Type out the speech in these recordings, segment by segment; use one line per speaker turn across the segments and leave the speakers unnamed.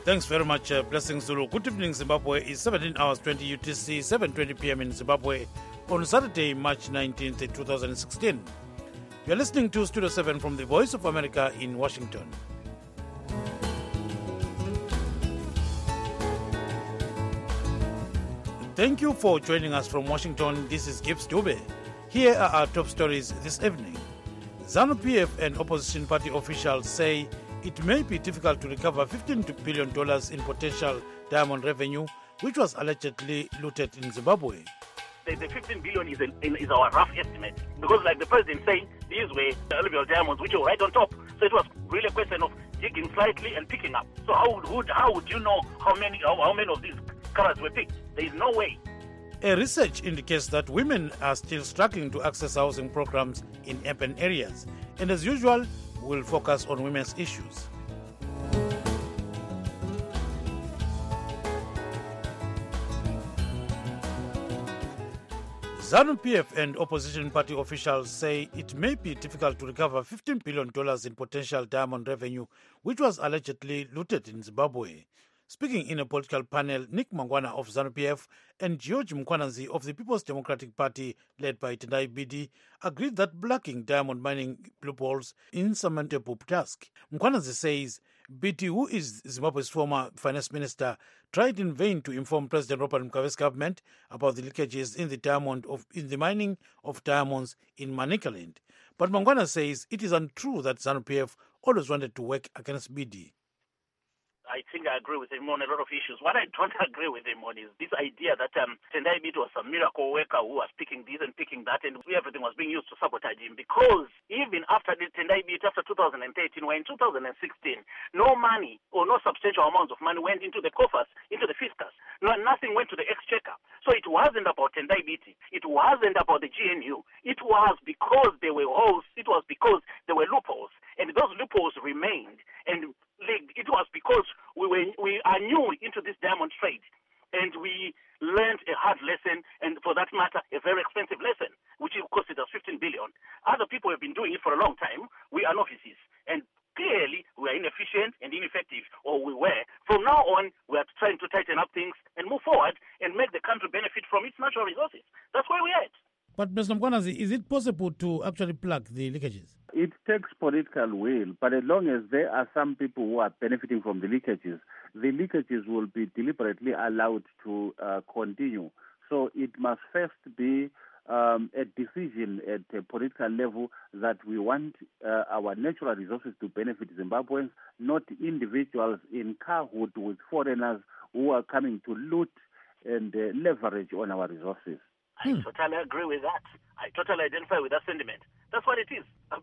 Thanks very much, Blessing Zulu. Good evening, Zimbabwe. It's 17 hours 20 UTC, 7:20 p.m. in Zimbabwe on Saturday, March 19th, 2016. You're listening to Studio 7 from the Voice of America in Washington. Thank you for joining us from Washington. This is Gibbs Dube. Here are our top stories this evening. ZANU-PF and opposition party officials say it may be difficult to recover $15 billion in potential diamond revenue, which was allegedly looted in Zimbabwe.
The 15 billion is our rough estimate, because like the president saying, these were alluvial diamonds which were right on top. So it was really a question of digging slightly and picking up. So how would you know how many of these carats were picked? There is no way.
A research indicates that women are still struggling to access housing programs in urban areas. And as usual, we'll focus on women's issues. ZANU-PF and opposition party officials say it may be difficult to recover $15 billion in potential diamond revenue, which was allegedly looted in Zimbabwe. Speaking in a political panel, Nick Mangwana of ZANU-PF and George Mkhwananzi of the People's Democratic Party, led by Tendai Biti, agreed that blocking diamond mining loopholes is an insurmountable task. Mkhwananzi says Biti, who is Zimbabwe's former finance minister, tried in vain to inform President Robert Mugabe's government about the leakages in the mining of diamonds in Manicaland. But Mangwana says it is untrue that ZANU-PF always wanted to work against Biti.
I think I agree with him on a lot of issues. What I don't agree with him on is this idea that Tendai Biti was a miracle worker who was picking this and picking that, and everything was being used to sabotage him. Because even after the Tendai Biti, after 2013, when in 2016, no money or no substantial amounts of money went into the coffers, into the fiscus. No, nothing went to the exchequer. So it wasn't about Tendai Biti. It wasn't about the GNU. It was because there were holes. It was because there were loopholes, and those loopholes remained. And it was because we are new into this diamond trade, and we learned a hard lesson, and for that matter, a very expensive lesson, which costed us 15 billion. Other people have been doing it for a long time. We are novices, and clearly we are inefficient and ineffective, or we were. From now on, we are trying to tighten up things and move forward and make the country benefit from its natural resources. That's where we are at.
But Mr. Mkhwananzi, is it possible to actually plug the leakages?
It takes political will, but as long as there are some people who are benefiting from the leakages will be deliberately allowed to continue. So it must first be a decision at a political level that we want our natural resources to benefit Zimbabweans, not individuals in cahoot with foreigners who are coming to loot and leverage on our resources.
I totally agree with that. I totally identify with that sentiment. That's what it is.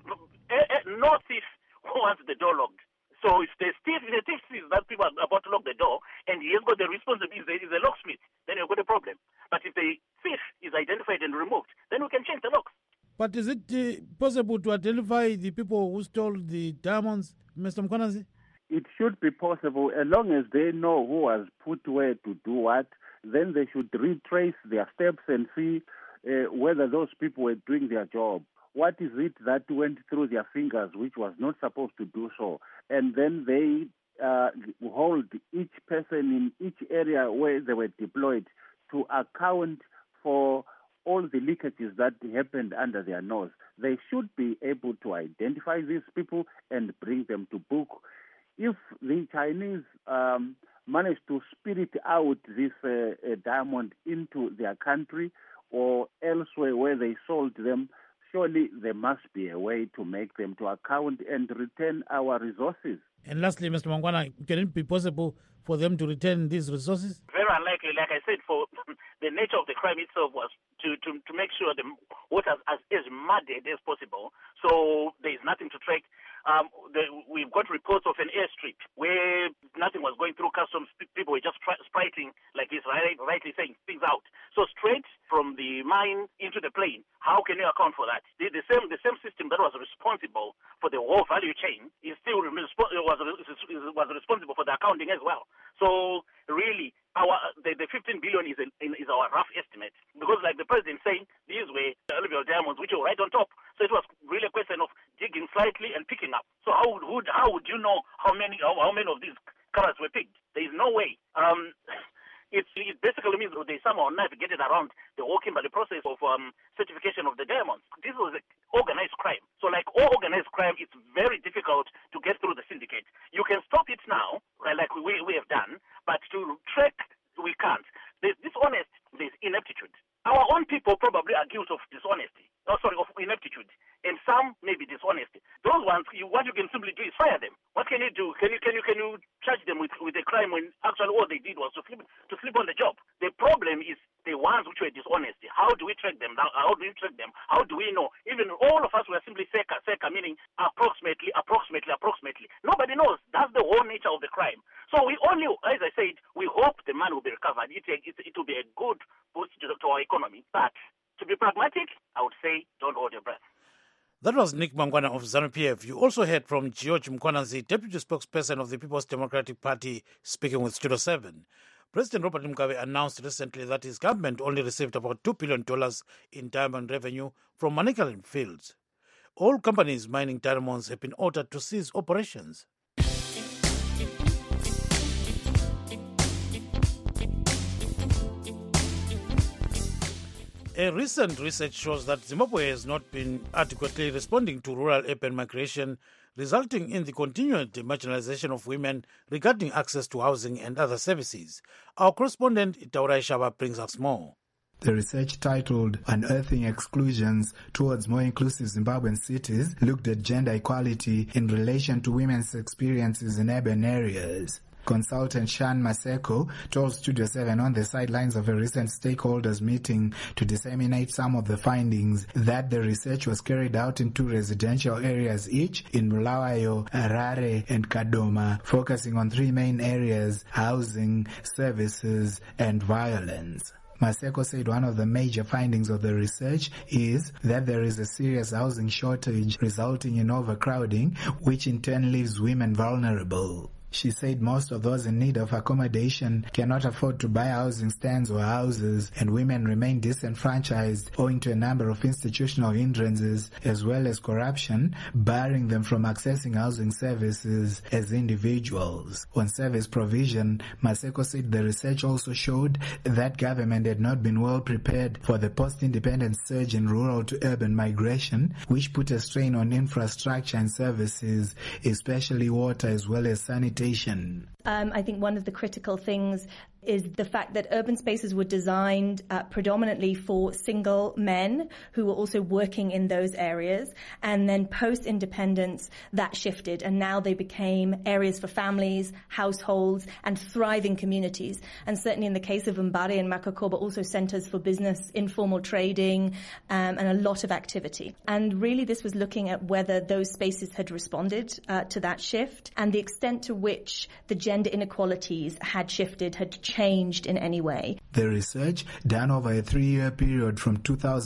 No thief wants the door locked. So if the thief sees that people are about to lock the door and he has got the responsibility, he's a locksmith, then you've got a problem. But if the thief is identified and removed, then we can change the locks.
But is it possible to identify the people who stole the diamonds, Mr. Mkhwananzi?
It should be possible as long as they know who was put where to do what. Then they should retrace their steps and see whether those people were doing their job. What is it that went through their fingers which was not supposed to do so? And then they hold each person in each area where they were deployed to account for all the leakages that happened under their nose. They should be able to identify these people and bring them to book. If the Chinese manage to spirit out this diamond into their country or elsewhere where they sold them, surely there must be a way to make them to account and return our resources.
And lastly, Mr. Mangwana, can it be possible for them to return these resources?
Very unlikely. Like I said, for the nature of the crime itself was to make sure the water is muddied as possible, so there is nothing to track. We've got reports of an airstrip where nothing was going through customs. People were just spriting, like he's rightly saying, things out. So straight from the mine into the plane, how can you account for that? The same system that was responsible for the whole value chain is still was responsible for the accounting as well. So really, the 15 billion is our rough estimate, because like the president saying, these were alluvial diamonds which were right on top. So it was really a question of digging slightly and picking up. So how would you know how many of these colors were picked. There is no way. It basically means they somehow navigated around the whole Kimberley process of certification of the diamonds. This was organized crime. So like all organized crime, it's very difficult to get through the syndicate. You can stop it now, right, like we have done, but to track, we can't. There's dishonest, there's ineptitude. Our own people probably are guilty of dishonesty. Of ineptitude. And some may be dishonest. Those ones, what you can simply do is fire them. What can you do? Can you charge them with a crime when actually all they did was to sleep on the job? The problem is the ones which were dishonest. How do we track them? How do we track them? How do we know? Even all of us were simply SECA, meaning approximately. Nobody knows. That's the whole nature of the crime. So we only, as I said, we hope the man will be recovered. It will be a good boost to our economy. But to be pragmatic, I would say don't hold your breath.
That was Nick Mangwana of ZANU-PF. You also heard from George Mkhwanazi, Deputy Spokesperson of the People's Democratic Party, speaking with Studio 7. President Robert Mugabe announced recently that his government only received about $2 billion in diamond revenue from Manicaland fields. All companies mining diamonds have been ordered to cease operations. A recent research shows that Zimbabwe has not been adequately responding to rural-urban migration, resulting in the continued marginalization of women regarding access to housing and other services. Our correspondent, Taurai Shaba, brings us more.
The research, titled Unearthing Exclusions Towards More Inclusive Zimbabwean Cities, looked at gender equality in relation to women's experiences in urban areas. Consultant Shan Maseko told Studio 7 on the sidelines of a recent stakeholders meeting to disseminate some of the findings that the research was carried out in 2 residential areas each in Bulawayo, Harare and Kadoma, focusing on 3 main areas: housing, services and violence. Maseko said one of the major findings of the research is that there is a serious housing shortage resulting in overcrowding, which in turn leaves women vulnerable. She said most of those in need of accommodation cannot afford to buy housing stands or houses, and women remain disenfranchised owing to a number of institutional hindrances as well as corruption, barring them from accessing housing services as individuals. On service provision, Maseko said the research also showed that government had not been well prepared for the post-independence surge in rural to urban migration, which put a strain on infrastructure and services, especially water as well as sanitation.
I think one of the critical things is the fact that urban spaces were designed predominantly for single men who were also working in those areas. And then post-independence, that shifted. And now they became areas for families, households, and thriving communities. And certainly in the case of Mbare and Makokoba, also centers for business, informal trading, and a lot of activity. And really this was looking at whether those spaces had responded to that shift and the extent to which the gender inequalities had shifted, had changed in any way.
The research, done over a 3-year period from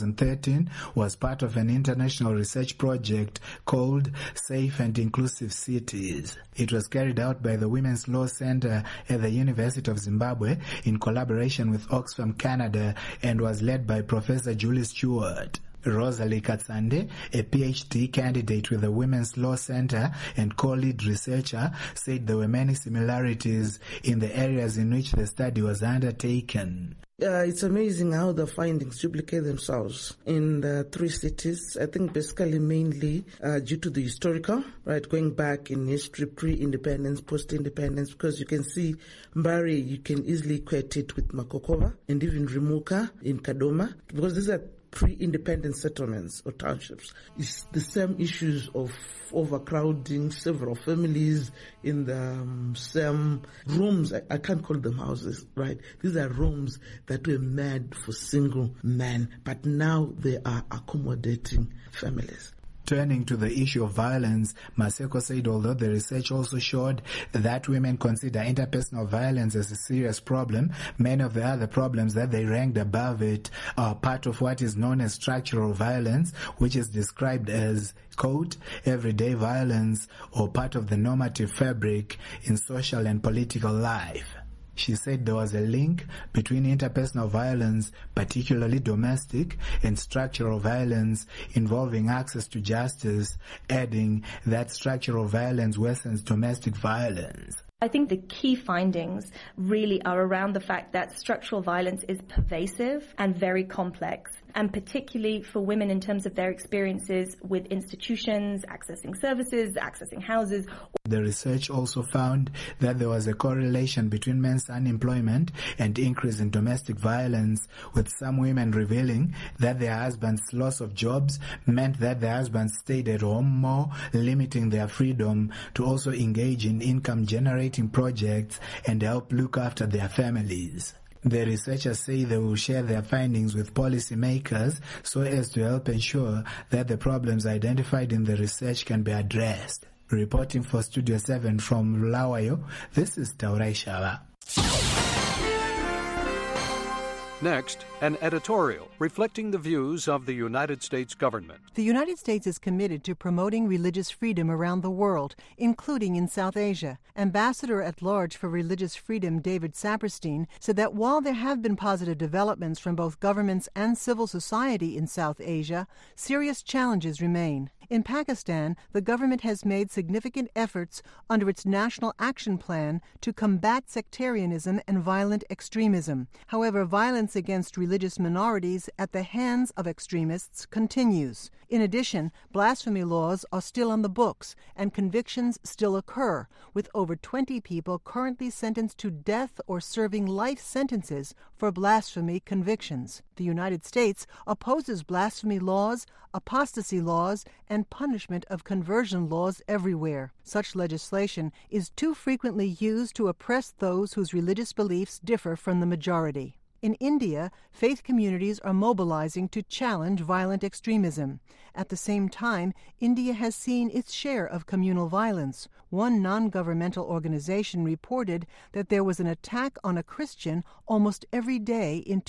2013, was part of an international research project called Safe and Inclusive Cities. It was carried out by the Women's Law Center at the University of Zimbabwe in collaboration with Oxfam Canada and was led by Professor Julie Stewart. Rosalie Katsande, a PhD candidate with the Women's Law Center and co-lead researcher, said there were many similarities in the areas in which the study was undertaken.
It's amazing how the findings duplicate themselves in the 3 cities. I think basically mainly due to the historical, right, going back in history, pre-independence, post-independence, because you can see Mbare, you can easily equate it with Makokoba and even Rimuka in Kadoma, because these are pre-independent settlements or townships. It's the same issues of overcrowding, several families in the same rooms. I can't call them houses, right? These are rooms that were made for single men, but now they are accommodating families.
Turning to the issue of violence, Maseko said although the research also showed that women consider interpersonal violence as a serious problem, many of the other problems that they ranked above it are part of what is known as structural violence, which is described as, quote, everyday violence or part of the normative fabric in social and political life. She said there was a link between interpersonal violence, particularly domestic, and structural violence involving access to justice, adding that structural violence worsens domestic violence.
I think the key findings really are around the fact that structural violence is pervasive and very complex, and particularly for women in terms of their experiences with institutions, accessing services, accessing houses.
The research also found that there was a correlation between men's unemployment and increase in domestic violence, with some women revealing that their husbands' loss of jobs meant that their husbands stayed at home more, limiting their freedom to also engage in income-generating projects and help look after their families. The researchers say they will share their findings with policymakers so as to help ensure that the problems identified in the research can be addressed. Reporting for Studio 7 from Bulawayo, this is Taurai Shava.
Next, an editorial reflecting the views of the United States government.
The United States is committed to promoting religious freedom around the world, including in South Asia. Ambassador at Large for Religious Freedom David Saperstein said that while there have been positive developments from both governments and civil society in South Asia, serious challenges remain. In Pakistan, the government has made significant efforts under its National Action Plan to combat sectarianism and violent extremism. However, violence against religious minorities at the hands of extremists continues. In addition, blasphemy laws are still on the books and convictions still occur, with over 20 people currently sentenced to death or serving life sentences for blasphemy convictions. The United States opposes blasphemy laws, apostasy laws, and punishment of conversion laws everywhere. Such legislation is too frequently used to oppress those whose religious beliefs differ from the majority. In India, faith communities are mobilizing to challenge violent extremism. At the same time, India has seen its share of communal violence. One non-governmental organization reported that there was an attack on a Christian almost every day in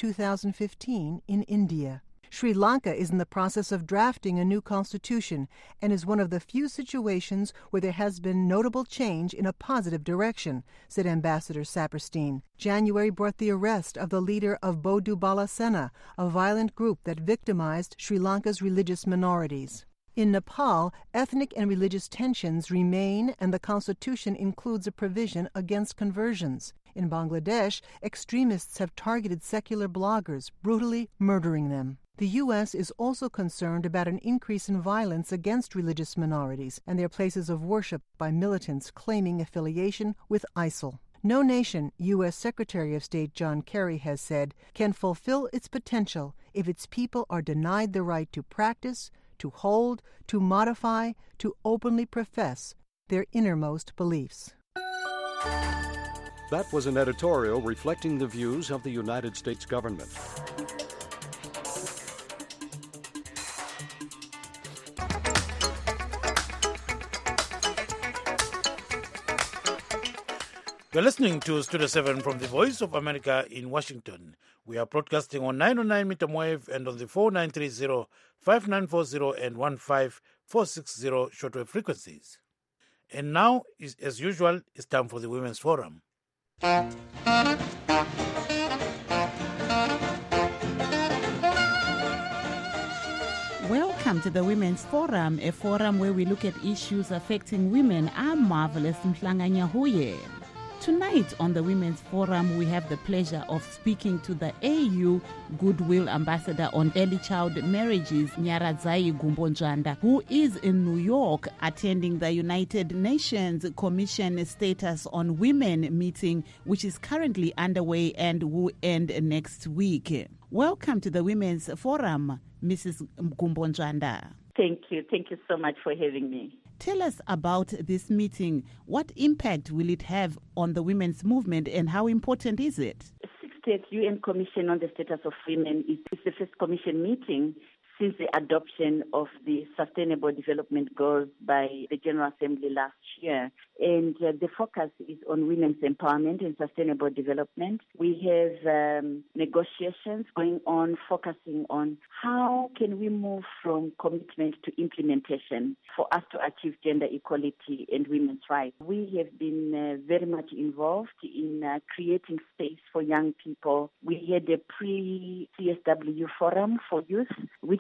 2015 in India. Sri Lanka is in the process of drafting a new constitution and is one of the few situations where there has been notable change in a positive direction, said Ambassador Saperstein. January brought the arrest of the leader of Bodu Bala Sena, a violent group that victimized Sri Lanka's religious minorities. In Nepal, ethnic and religious tensions remain, and the constitution includes a provision against conversions. In Bangladesh, extremists have targeted secular bloggers, brutally murdering them. The U.S. is also concerned about an increase in violence against religious minorities and their places of worship by militants claiming affiliation with ISIL. No nation, U.S. Secretary of State John Kerry has said, can fulfill its potential if its people are denied the right to practice, to hold, to modify, to openly profess their innermost beliefs.
That was an editorial reflecting the views of the United States government.
You're listening to Studio 7 from the Voice of America in Washington. We are broadcasting on 909 meter wave and on the 4930, 5940 and 15460 shortwave frequencies. And now, as usual, it's time for the Women's Forum.
Welcome to the Women's Forum, a forum where we look at issues affecting women. I'm Marvelous Mhlanganya Huye. Tonight on the Women's Forum, we have the pleasure of speaking to the AU Goodwill Ambassador on Early Child Marriages, Nyaradzai Gumbonjanda, who is in New York attending the United Nations Commission Status on Women meeting, which is currently underway and will end next week. Welcome to the Women's Forum, Mrs. Gumbonjanda.
Thank you. Thank you so much for having me.
Tell us about this meeting. What impact will it have on the women's movement and how important is it?
The 60th UN Commission on the Status of Women is the first commission meeting since the adoption of the Sustainable Development Goals by the General Assembly last year. And the focus is on women's empowerment and sustainable development. We have negotiations going on focusing on how can we move from commitment to implementation for us to achieve gender equality and women's rights. We have been very much involved in creating space for young people. We had a pre-CSW forum for youth, which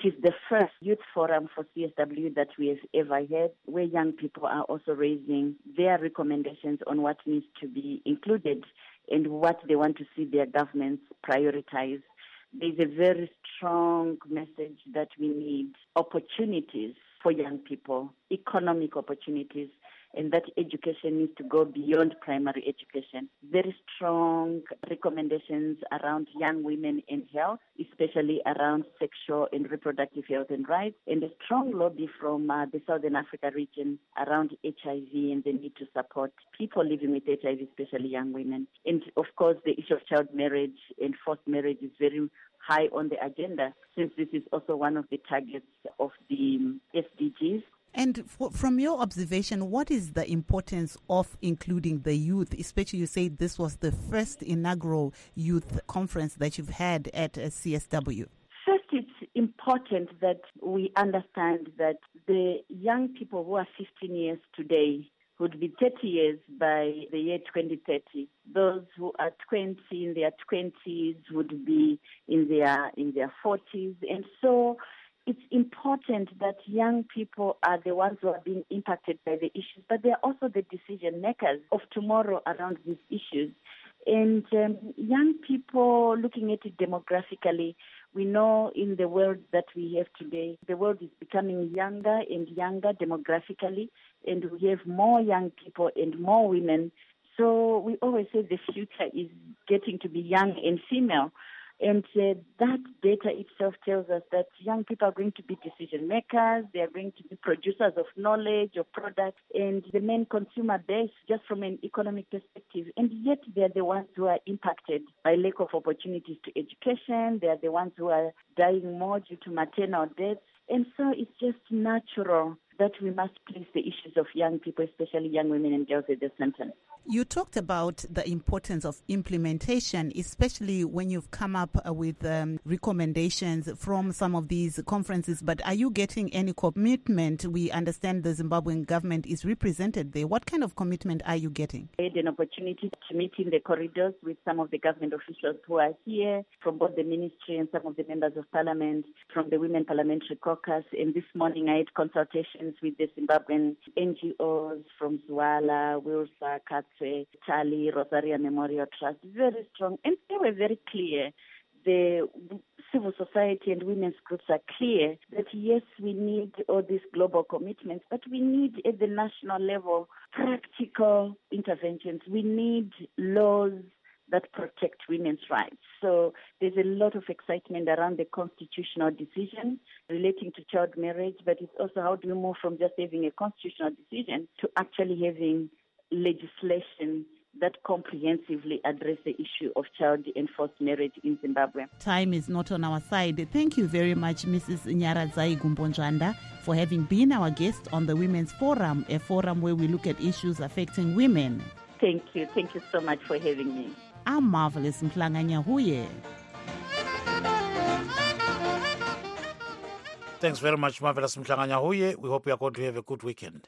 is the first youth forum for CSW that we have ever had, where young people are also raising their recommendations on what needs to be included and what they want to see their governments prioritize. There's a very strong message that we need opportunities for young people, economic opportunities, and that education needs to go beyond primary education. Very strong recommendations around young women and health, especially around sexual and reproductive health and rights, and a strong lobby from the Southern Africa region around HIV and the need to support people living with HIV, especially young women. And of course, the issue of child marriage and forced marriage is very high on the agenda, since this is also one of the targets of the SDGs.
And from your observation, what is the importance of including the youth? Especially, you say this was the first inaugural youth conference that you've had at CSW.
First, it's important that we understand that the young people who are 15 years today would be 30 years by the year 2030. Those who are 20 in their 20s would be in their 40s. And so it's important that young people are the ones who are being impacted by the issues, but they are also the decision makers of tomorrow around these issues. And young people, looking at it demographically, we know in the world that we have today, the world is becoming younger and younger demographically, and we have more young people and more women. So we always say the future is getting to be young and female. And that data itself tells us that young people are going to be decision makers, they are going to be producers of knowledge, of products, and the main consumer base just from an economic perspective. And yet they are the ones who are impacted by lack of opportunities to education. They are the ones who are dying more due to maternal deaths. And so it's just natural that we must place the issues of young people, especially young women and girls, at the center.
You talked about the importance of implementation, especially when you've come up with recommendations from some of these conferences. But are you getting any commitment? We understand the Zimbabwean government is represented there. What kind of commitment are you getting?
I had an opportunity to meet in the corridors with some of the government officials who are here, from both the ministry and some of the members of parliament, from the Women Parliamentary Caucus. And this morning I had consultations with the Zimbabwean NGOs from Zwala, Wilsa, Katwe, Tali, Rosaria Memorial Trust. Very strong. And they were very clear. The civil society and women's groups are clear that yes, we need all these global commitments, but we need at the national level practical interventions. We need laws that protect women's rights. So there's a lot of excitement around the constitutional decision relating to child marriage, but it's also how do we move from just having a constitutional decision to actually having legislation that comprehensively address the issue of child and forced marriage in Zimbabwe.
Time is not on our side. Thank you very much, Mrs. Nyaradzai Gumbonjanda, for having been our guest on the Women's Forum, a forum where we look at issues affecting women.
Thank you. Thank you so much for having me.
I'm Marvelous Mhlanga-Nyahuye.
Thanks very much, Marvelous Mhlanga-Nyahuye. We hope you are going to have a good weekend.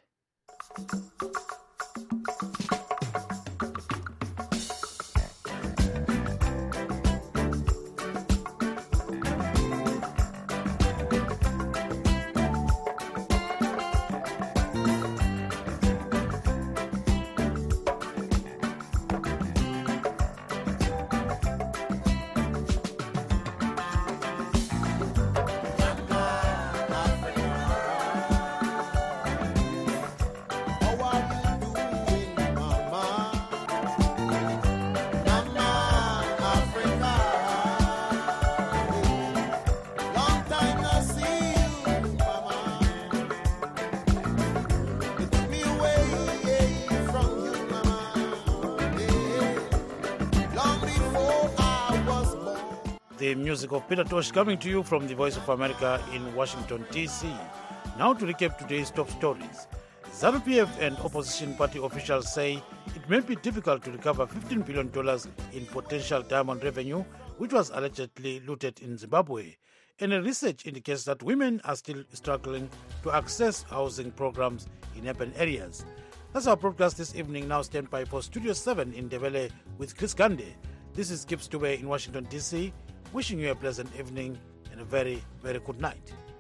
The music of Peter Tosh coming to you from the Voice of America in Washington, D.C. Now to recap today's top stories. ZANU-PF and opposition party officials say it may be difficult to recover $15 billion in potential diamond revenue, which was allegedly looted in Zimbabwe. And research indicates that women are still struggling to access housing programs in urban areas. That's our broadcast this evening. Now stand by for Studio 7 in Ndebele with Chris Gande. This is Gibbs Dube in Washington, D.C., wishing you a pleasant evening and a very, very good night.